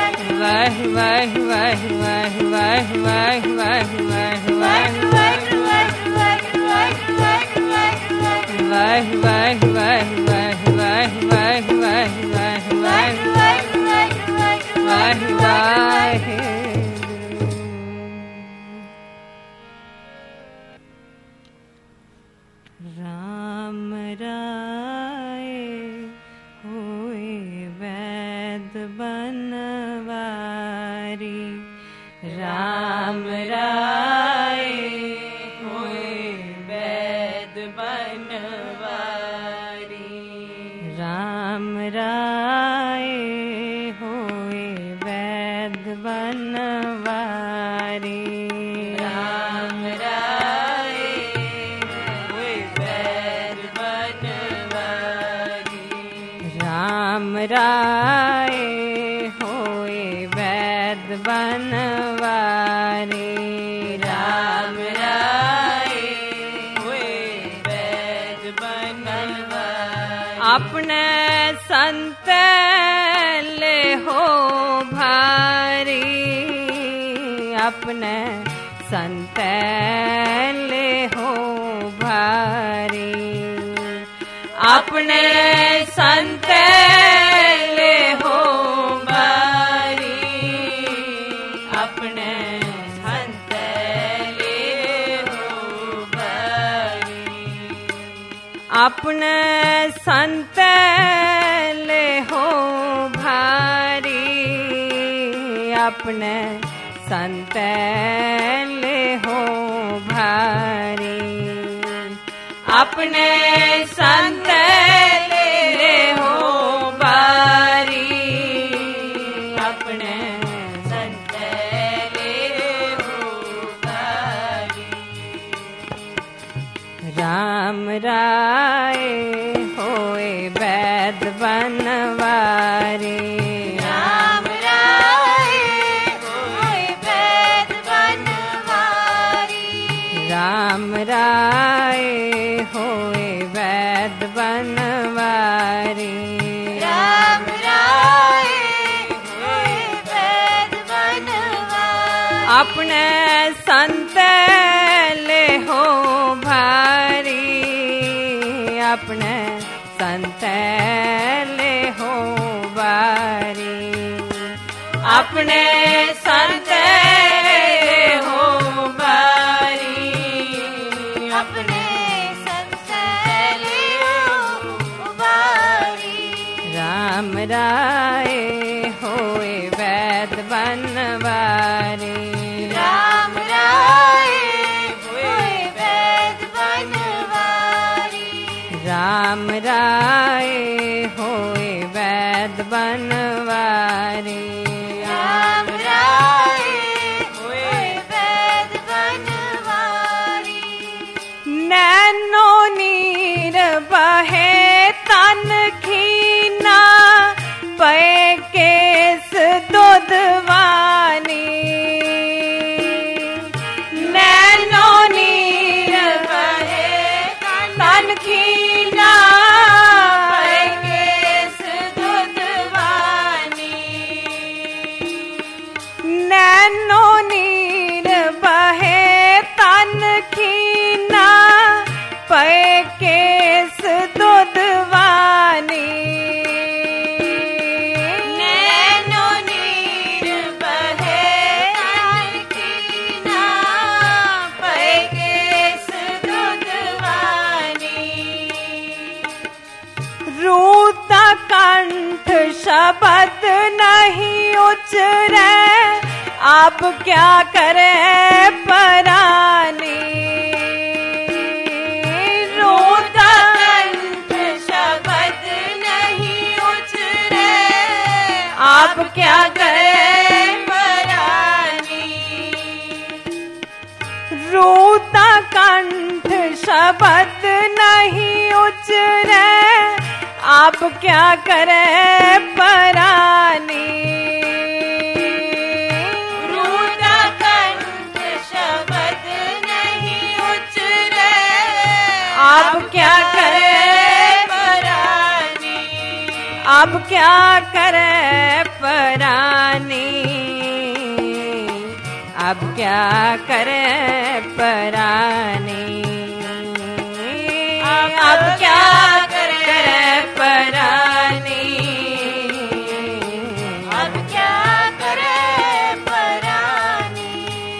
राम राय होए वैद बनवारी, राम राय होए वैद बनवारी, राम राय होए वैद बनवारी, राम राय होए वैद बनवारी, राम राय होए वैद बनवारी, राम राय होए वैद बनवारी, अपने संत ले हो भारी, अपने संत ले हो भारी, अपने संत ले हो भारी, अपने संत ले हो भारी, अपने संत ले हो भारी, अपने संत ले हो भारी, अपने संत ले हो भारी, अपने संत ले हो भारी, राम राय होए वैद बनवारी, राम राय होए वैद बनवारी, राम राय होए वैद बनवारी, राम राय होए वैद बनवारी, अपने संत ले हो भारी, अपने संत ले हो भारी, अपने संत ले हो भारी, अपने संत ले हो भारी, राम राय होए वैद बनवारी, राम राय होए वैद बनवारी, राम राय होए वैद बनवारी, राम राय होए वैद बनवारी, नैनो नीर बहे तन खीना, पे केस दुधवानी, नैनो नीर बहे तन खीना, पे केस दुधवानी, नैनो नीर बहे तन खीना, पे केस दुधवानी, नैनो नीर बहे तन खीना, पे केस दुधवानी, रूता कंठ शब्द नहीं उचरे, आप क्या करे परानी, रूता कंठ शब्द नहीं उचरे, आप क्या करे परानी, रूता कंठ शब्द नहीं उचरे, आप क्या करे परानी, रूता कंठ शब्द नहीं उचरे, आप क्या करे परानी, आप क्या करे परानी, अब क्या करे परानी, अब क्या करे परानी, अब क्या करे परानी।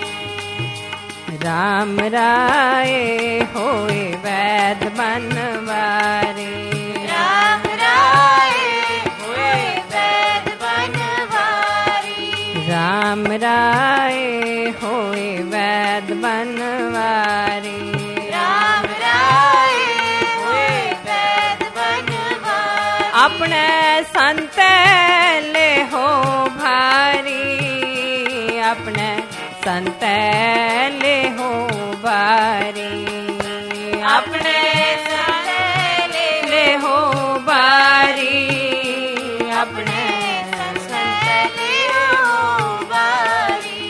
राम राय होए वैद बनवारी, राम राय होए वैद बनवारी, राम राय होए वैद बनवारी, राम राय होए वैद बनवारी। अपने संत ले हो भारी, अपने संत ले हो बारी, अपने संत ले हो बारी, अपने संत ले हो बारी।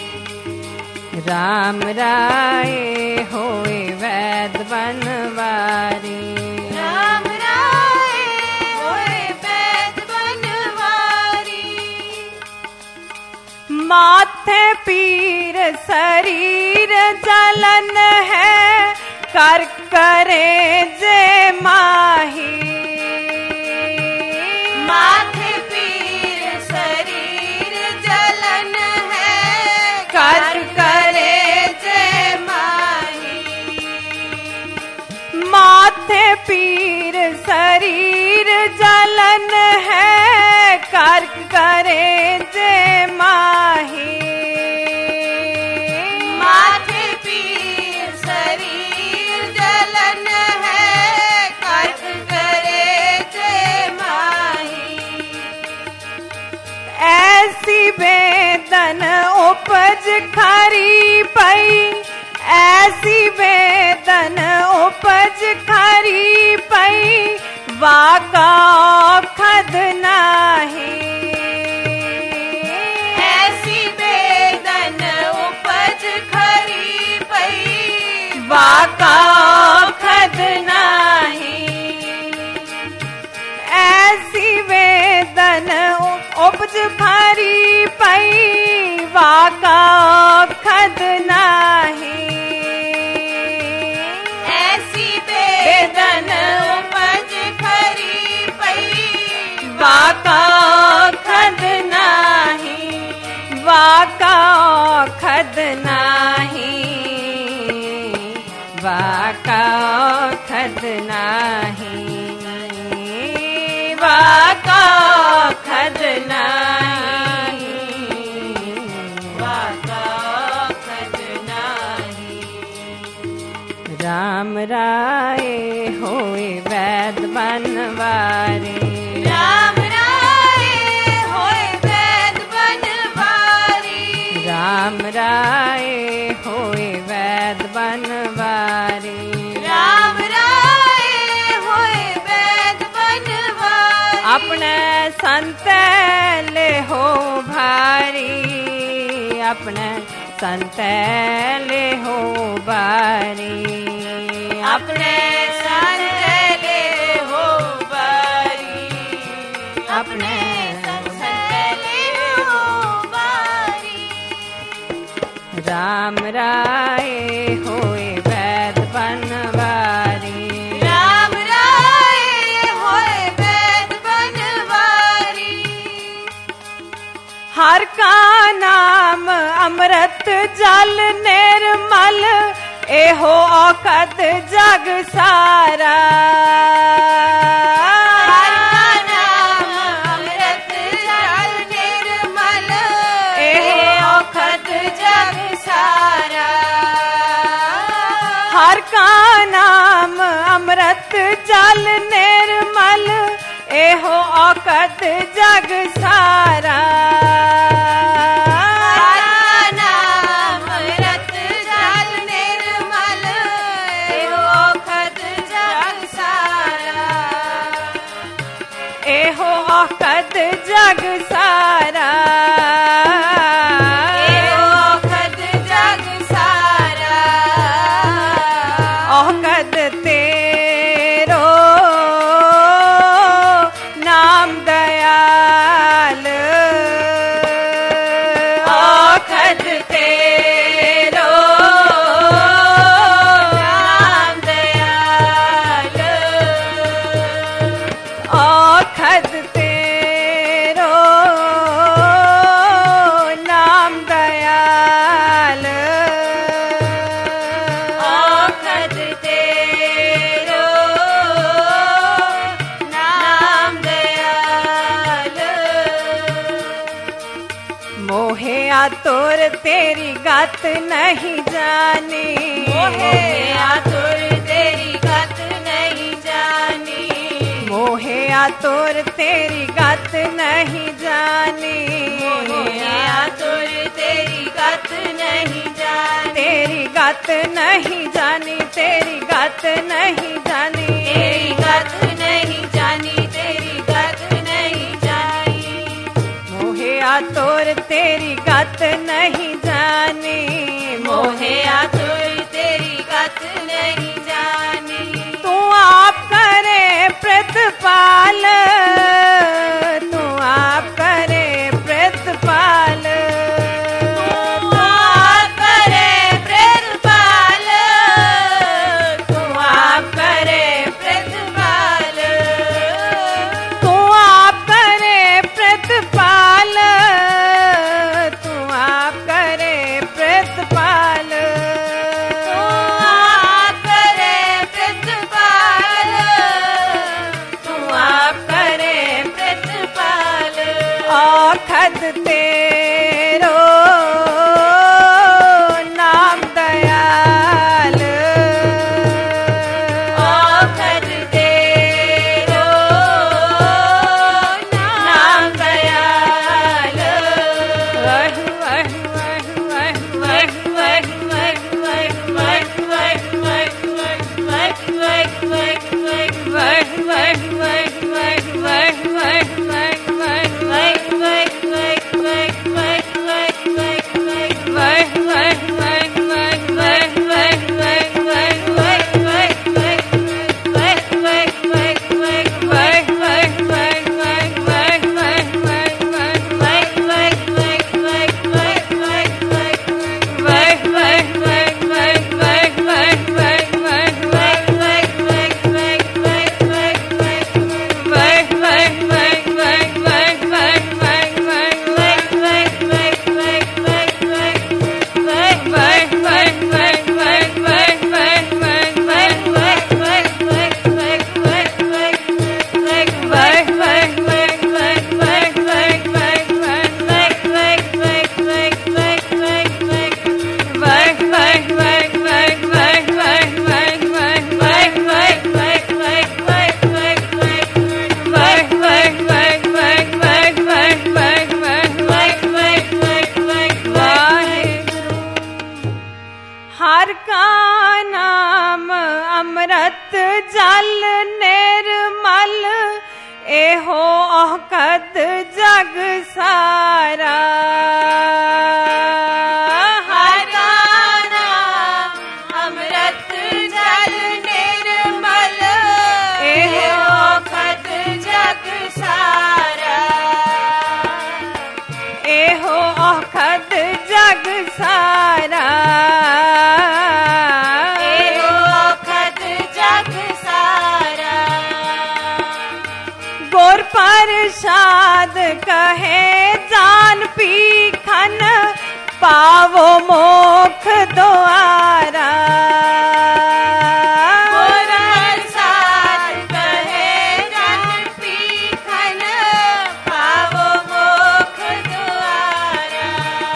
राम राय होए वैद बनवारी, राम राय होए वैद बनवारी। माथे पीर शरीर जलन है, कर करे जे माही, माथे पीर शरीर जलन है, कर करे जे माही। माथे पीर शरीर जलन है, कर करे जे माही, माथे पीर शरीर जलन है, कर्क करे जे माही। ऐसी वेदन उपज खरी पई, ऐसी वेदन उपज खरी पई, वाका खद नाही, ऐसी वेदन उपज खरी पई, वाका खद नाही, ऐसी वेदन उपज खरी पई, वाका खद नाही, ऐसी वेदन उपज खरी पई, वाका खद नाही, वाका खद नाही, वाका खद नाही, वाका खद नाही, वाका खद नाही। राम राय होए वैद बनवारी, राम राय होए वैद बनवारी, राम राय होए वैद बनवारी, राम राय होए वैद बनवारी। अपने संत ले हो भारी, अपने संत ले हो बारी, अपने संत ले हो बारी, अपने संत ले हो बारी। राम राय होए वैद बनवारी, राम राय होए वैद बनवारी। हर का नाम अमृत जल निर्मल, एहो औखद जग सारा, हर का नाम अमृत जल निर्मल, एहो औखद जग सारा। हर का नाम अमृत जल निर्मल, एहो औखद जग सारा, हर का नाम अमृत जल निर्मल, एहो औखद जग सारा। एहो औखद जग सारा, एहो औखद जग सारा। औखद तेरो नाम दयाल, आतुर तेरी गत नहीं जानी, मोहे आतुर तेरी गत नहीं जानी, मोहे आतुर तेरी गत नहीं जानी, मोहे आतुर तेरी गत नहीं जानी, तेरी गत नहीं जानी, तेरी गत नहीं जानी, तेरी गत नहीं जानी, तेरी गत नहीं जानी, मोहे आतुर तेरी गत नहीं जानी, मोहे आतुर तेरी गत नहीं जानी, तू आप करे प्रतिपाल, तू आप करे प्रतिपाल, तू आप करे प्रतिपाल, तू आप करे प्रतिपाल, तू आप करे प्रतिपाल, तू आप करे प्रतिपाल, तू आप करे प्रतिपाल, तू आप करे प्रतिपाल, औखद तेरो नाम दयाल, औखद तेरो नाम दयाल, वह वह वह वह वह हर का नाम अमृत जल निर्मल, एहो औखद जग सारा, हर का नाम अमृत जल निर्मल, एहो औखद जग सारा, एहो औखद जग सारा, एहो औखद जग सारा, गुर प्रसाद कहे जान पीखन, पावो मोख द्वारा, गुर प्रसाद कहे जन पीखन, पावो मोख द्वारा,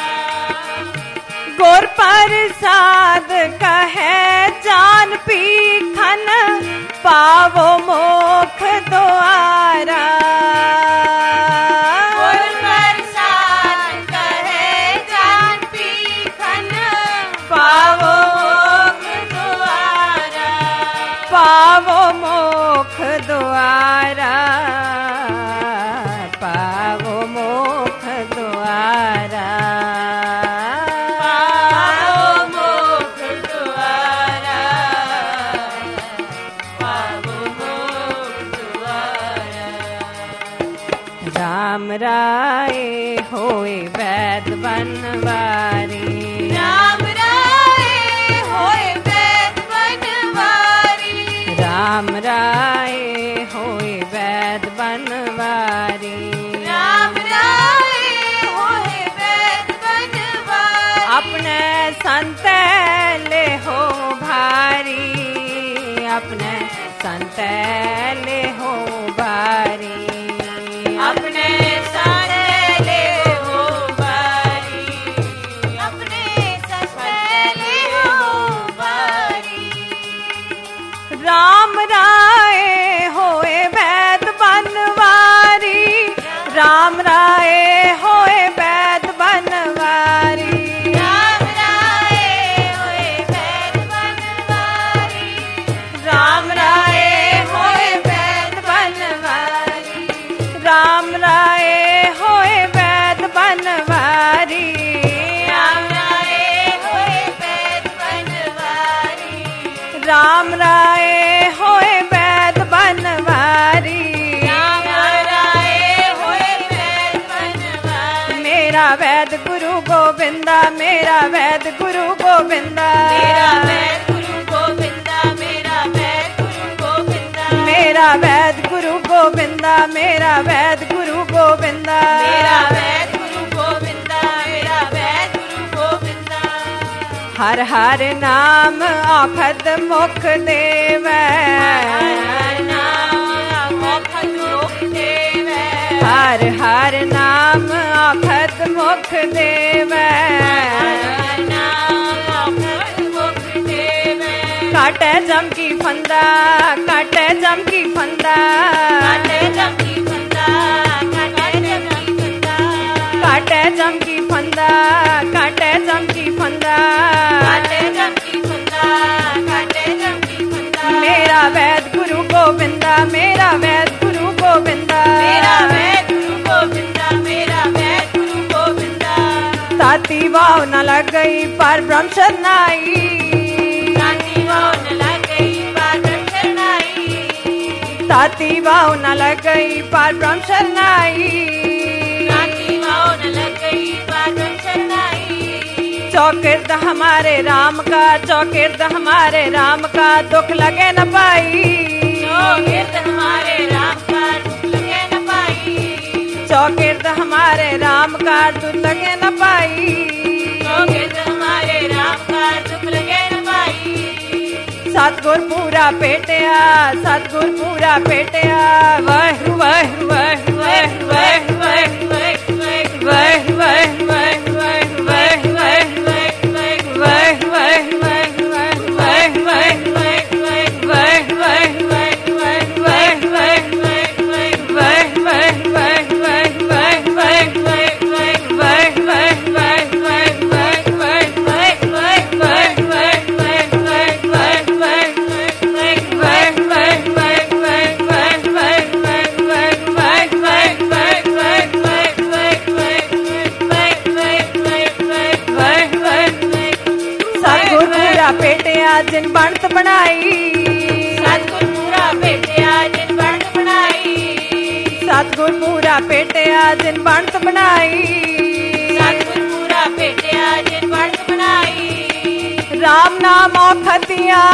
गुर प्रसाद कहे जान पीखन, पावो मोख द्वारा, गुर प्रसाद कहे जान पीखन, पावो मोख द्वारा, पावो मोख द्वारा, पावो मोख द्वारा, पावो मोख द्वारा, पावो मोख द्वारा, राम राय होए वैद बनवारी, राम राय होए वैद बनवारी, राम राय होए वैद बनवारी, राम राय होए वैद बनवारी, अपने संत ले हो भारी, अपने संत ले हो भारी, अपने सारे ले हो बारी, राम राय होए वैद बनवारी, राम राय होए वैद बनवारी। मेरा वैद गुरु गोविंदा, मेरा वैद गुरु गोविंदा, मेरा वैद गुरु गोविंदा, मेरा वैद गुरु गोविंदा, मेरा वैद गुरु गोविंदा, मेरा वैद गुरु गोविंदा, मेरा वैद गुरु गोविंदा, मेरा वैद गुरु गोविंदा। हर हर नाम आखद मुख देवै, हर नाम आखद मुख देवै, हर हर नाम आखद मुख देवै, हर नाम आखद मुख देवै। काटे चमकी फंदा, काटे चमकी फंदा, काटे चमकी फंदा, काटे चमकी फंदा, काटे चमकी फंदा, काटे चमकी फंदा, काटे चमकी फंदा, काटे चमकी फंदा। मेरा वैद गुरु गोविंदा, मेरा वैद गुरु गोविंदा, मेरा वैद गुरु गोविंदा, मेरा वैद गुरु गोविंदा। ताती वाव न लग गई पर ब्रह्म शरणाई, ताती वाव न लग गई पर ब्रह्म शरणाई, ताती वाव न लग गई पर ब्रह्म शरणाई, ताती वाव न लग गई पर ब्रह्म शरणाई। चौकिर्द हमारे राम का, चौकिर्द हमारे राम का दुख लगे न पाई, चौकिर्द हमारे राम का दुख लगे न पाई, चौकिर्द हमारे राम का दुख लगे न पाई, चौकिर्द हमारे राम का दुख लगे न पाई। सतगुर पूरा पेटिया, सतगुर पूरा पेटिया, वाह वाह वाह वाह वाह वाह वाह वाह वाह वाह जिन बनत बनाई, सतगुर पूरा भेटिया जिन बनत बनाई, सतगुर पूरा पेटिया जिन बनत बनाई, सतगुर पूरा भेटिया जिन बनत बनाई। राम नाम औखतिया,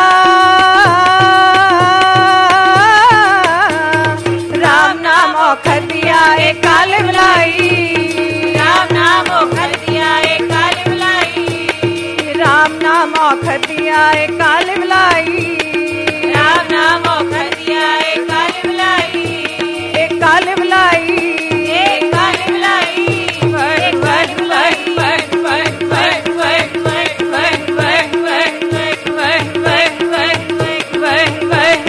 राम नाम औखतिया एक काल मिलाई, राम नाम औखतिया एक काल मिलाई, राम नाम औखतिया एक काल मिलाई, राम नाम औखतिया एक काल मिलाई, एक काल मिलाई, एक काल मिलाई। वह वह वह वह वह वह वह वह वह वह वह वह वह वह वह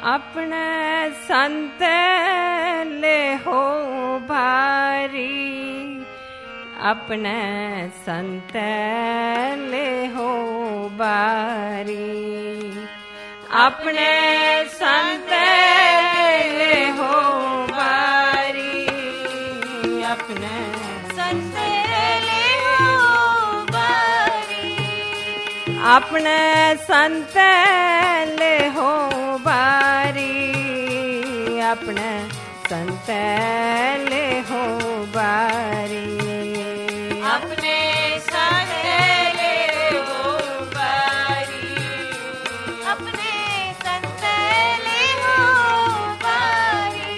अपने संत ले हो भारी, अपने संत ले हो बारी, अपने संत ले हो बारी, अपने संत ले हो बारी, अपने संत ले हो बारी, अपने संत ले हो बारी, अपने संत ले हो बारी, अपने संत ले हो बारी।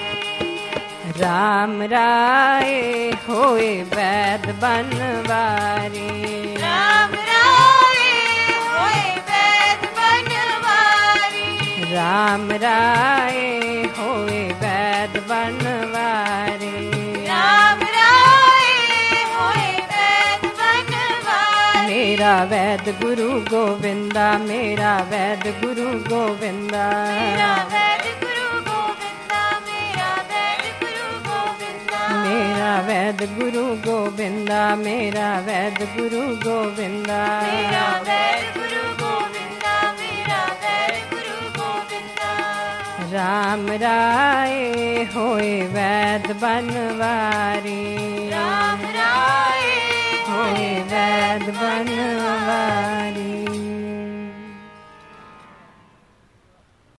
राम राय होए वैद बनवारी, राम राय होए वैद बनवारी, राम राय होए वैद बनवारी, राम राय होए वैद बनवारी। मेरा वैद गुरु गोविंदा, मेरा वैद गुरु गोविंदा, मेरा वैद गुरु गोविंदा, मेरा वैद गुरु गोविंदा, मेरा वैद गुरु गोविंदा, मेरा वैद गुरु गोविंदा, मेरा वैद गुरु गोविंदा, मेरा वैद गुरु गोविंदा। राम राय होए वैद बनवारी, राम राय होए वैद बनवारी।